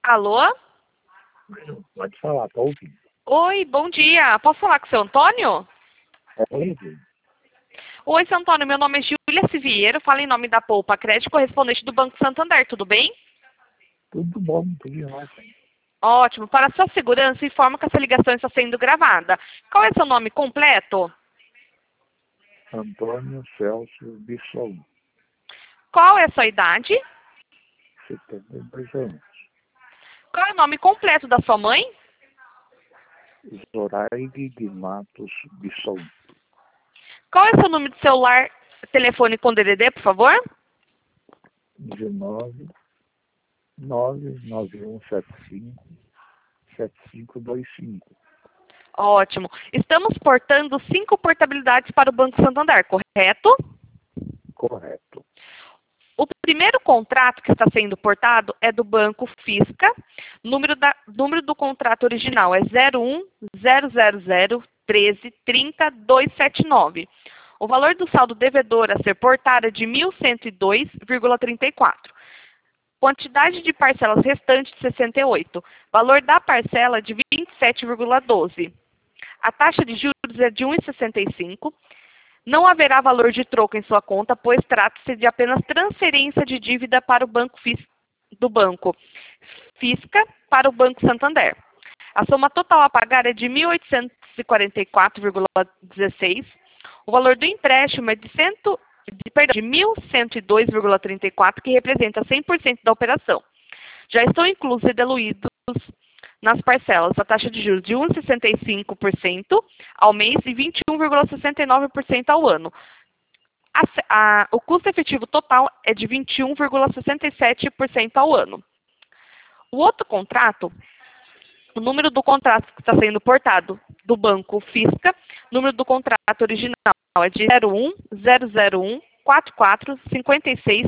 Alô? Pode falar, tá ouvindo? Oi, bom dia. Posso falar com o seu Antônio? Oi, Oi, seu Antônio. Meu nome é Júlia Siviero. Falo em nome da Poupa Crédito, correspondente do Banco Santander. Tudo bem? tudo bom, tudo em ordem. Ótimo. Para sua segurança, informo que essa ligação está sendo gravada. Qual é seu nome completo? Antônio Celso Bisson, Qual é a sua idade? 72 anos. Qual é o nome completo da sua mãe? Zoraide de Matos Bisson, Qual é o seu número de celular, telefone com DDD, por favor? 19 99175 7525. Ótimo. Estamos portando 5 portabilidades para o Banco Santander, correto? Correto. O primeiro contrato que está sendo portado é do Banco Fisca. Número do contrato original é 010003030279. O valor do saldo devedor a ser portado é de 1.102,34. Quantidade de parcelas restantes 68. Valor da parcela de 27,12. A taxa de juros é de 1,65. Não haverá valor de troco em sua conta, pois trata-se de apenas transferência de dívida para o banco do Banco Fisca para o Banco Santander. A soma total a pagar é de 1.844,16. O valor do empréstimo é de 1.102,34, que representa 100% da operação. Já estão inclusos e diluídos nas parcelas a taxa de juros de 1,65% ao mês e 21,69% ao ano. O custo efetivo total é de 21,67% ao ano. O outro contrato, o número do contrato que está sendo portado do Banco Fisca, número do contrato original é de 01001 44 56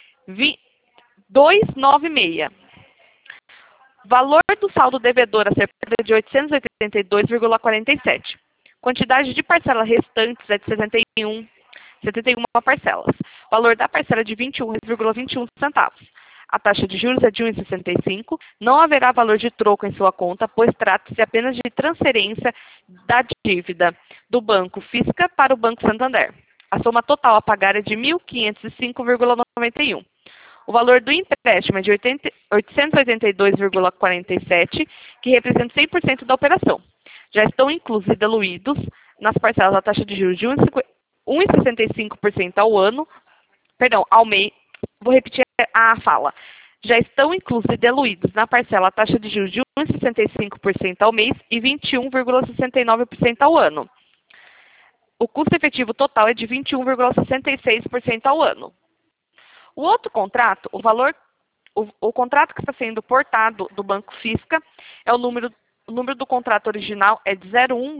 296. Valor do saldo devedor a ser pago é de 882,47. Quantidade de parcelas restantes é de 71 parcelas. Valor da parcela é de 21,21 centavos. A taxa de juros é de 1,65. Não haverá valor de troco em sua conta, pois trata-se apenas de transferência da dívida do Banco Fisca para o Banco Santander. A soma total a pagar é de 1.505,91. O valor do empréstimo é de 882,47, que representa 100% da operação. Já estão inclusos e diluídos nas parcelas a taxa de juros de 1,65% ao ano, ao mês. Vou repetir a fala. Já estão inclusos e diluídos na parcela a taxa de juros de 1,65% ao mês e 21,69% ao ano. O custo efetivo total é de 21,66% ao ano. O outro contrato, o contrato que está sendo portado do Banco Fisca, o número do contrato original é de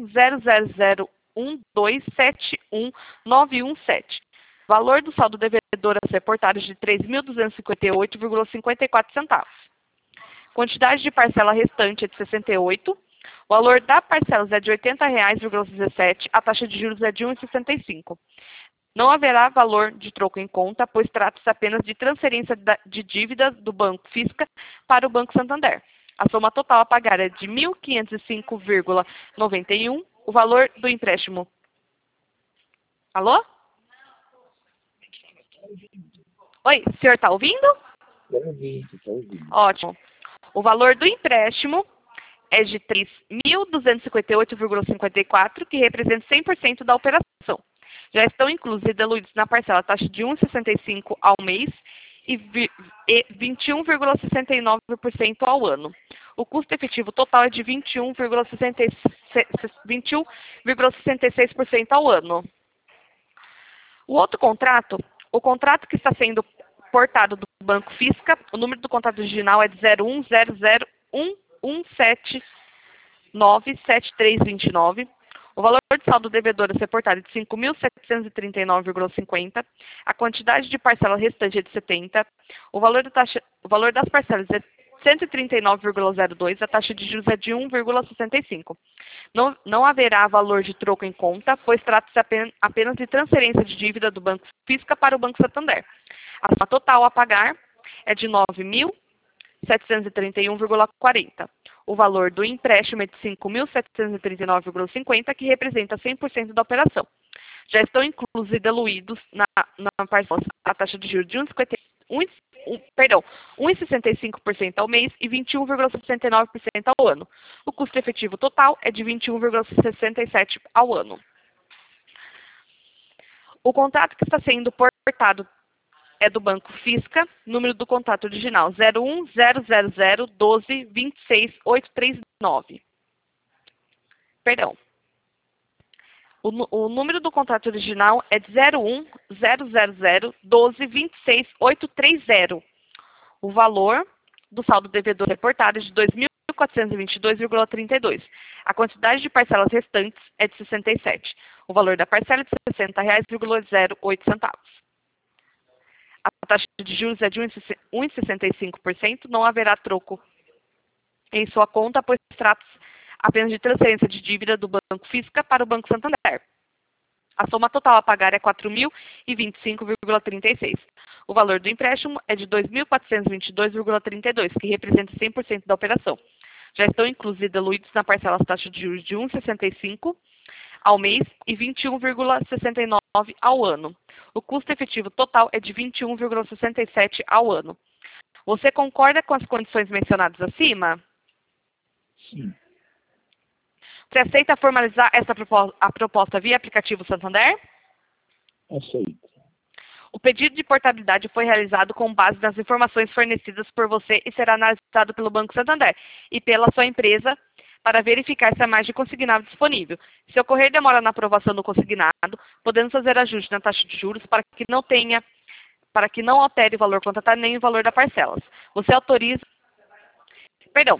010001271917. Valor do saldo devedor a ser portado é de 3.258,54 centavos. Quantidade de parcela restante é de 68. O valor da parcela é de R$ 80,17. A taxa de juros é de 1,65. Não haverá valor de troco em conta, pois trata-se apenas de transferência de dívidas do Banco Fisca para o Banco Santander. A soma total a pagar é de 1.505,91. O valor do empréstimo... Alô? Oi, o senhor está ouvindo? Estou ouvindo, estou ouvindo. Ótimo. O valor do empréstimo é de 3.258,54, que representa 100% da operação. Já estão inclusos e diluídos na parcela a taxa de 1,65 ao mês e 21,69% ao ano. O custo efetivo total é de 21,66% ao ano. O outro contrato, o contrato que está sendo portado do Banco Fisca, o número do contrato original é de 010011797329. O valor de saldo devedor a ser portado é de 5.739,50. A quantidade de parcela restante é de 70. O valor das parcelas é 139,02. A taxa de juros é de 1,65. Não haverá valor de troco em conta, pois trata-se apenas de transferência de dívida do Banco Fisca para o Banco Santander. A soma total a pagar é de R$ 731,40. O valor do empréstimo é de 5.739,50, que representa 100% da operação. Já estão inclusos e diluídos na parcela a taxa de juros de 1,65% ao mês e 21,69% ao ano. O custo efetivo total é de 21,67% ao ano. O contrato que está sendo portado é do Banco Fisca, número do contrato original 0100012268839. Perdão. O número do contrato original é de 0100012268830. O valor do saldo devedor reportado é de 2.422,32. A quantidade de parcelas restantes é de 67. O valor da parcela é de R$ 60,08. A taxa de juros é de 1,65%. Não haverá troco em sua conta, pois trata-se apenas de transferência de dívida do Banco Fisca para o Banco Santander. A soma total a pagar é 4.025,36. O valor do empréstimo é de 2.422,32, que representa 100% da operação. Já estão inclusos e diluídos na parcela as taxas de juros de 1,65 ao mês e 21,69 ao ano. O custo efetivo total é de 21,67 ao ano. Você concorda com as condições mencionadas acima? Sim. Você aceita formalizar a proposta via aplicativo Santander? Aceito. O pedido de portabilidade foi realizado com base nas informações fornecidas por você e será analisado pelo Banco Santander e pela sua empresa para verificar se há mais de consignado disponível. Se ocorrer demora na aprovação do consignado, podemos fazer ajuste na taxa de juros para que não altere o valor contratado nem o valor da parcela. Você autoriza... Perdão.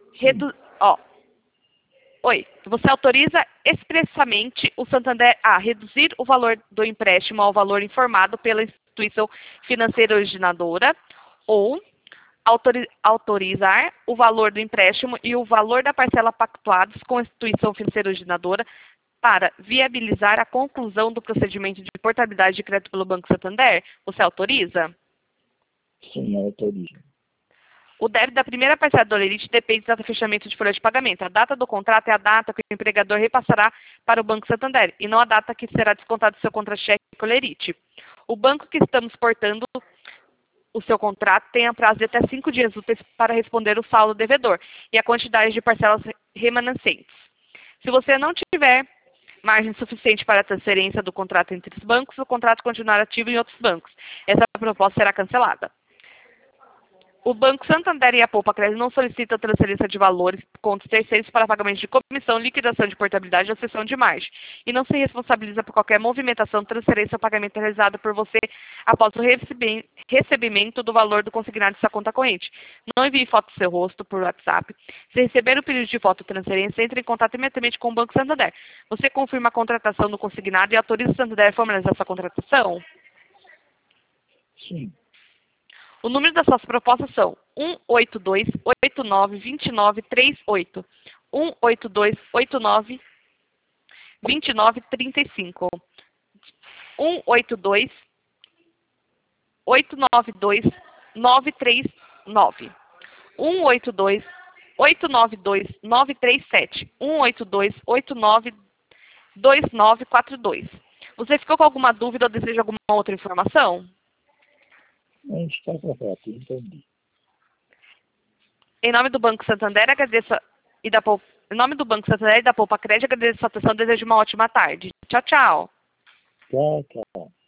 Você autoriza expressamente o Santander a reduzir o valor do empréstimo ao valor informado pela instituição financeira originadora ou autorizar o valor do empréstimo e o valor da parcela pactuados com a instituição financeira originadora para viabilizar a conclusão do procedimento de portabilidade de crédito pelo Banco Santander? Você autoriza? Sim, autorizo. O débito da primeira parcela do Olerite depende do fechamento de folha de pagamento. A data do contrato é a data que o empregador repassará para o Banco Santander e não a data que será descontado do seu contra-cheque Olerite. O banco que estamos portando o seu contrato tem a prazo de até 5 dias úteis para responder o saldo devedor e a quantidade de parcelas remanescentes. Se você não tiver margem suficiente para a transferência do contrato entre os bancos, o contrato continuará ativo em outros bancos. Essa proposta será cancelada. O Banco Santander e a Poupa Crédito não solicitam transferência de valores contra terceiros para pagamento de comissão, liquidação de portabilidade ou cessão de margem. E não se responsabiliza por qualquer movimentação, transferência ou pagamento realizado por você após o recebimento do valor do consignado de sua conta corrente. Não envie foto do seu rosto por WhatsApp. Se receber o pedido de foto transferência, entre em contato imediatamente com o Banco Santander. Você confirma a contratação do consignado e autoriza o Santander a formalizar sua contratação? Sim. O número das suas propostas são 182-89-2938, 182-89-2935, 182-892-939, 182-892-937, 182-89-2942. Você ficou com alguma dúvida ou deseja alguma outra informação? Não está correto, entendi. Em nome do Banco Santander, agradeço em nome do Banco Santander e da Poupa Crédito, agradeço a sua atenção e desejo uma ótima tarde. Tchau, tchau. Tchau, tchau.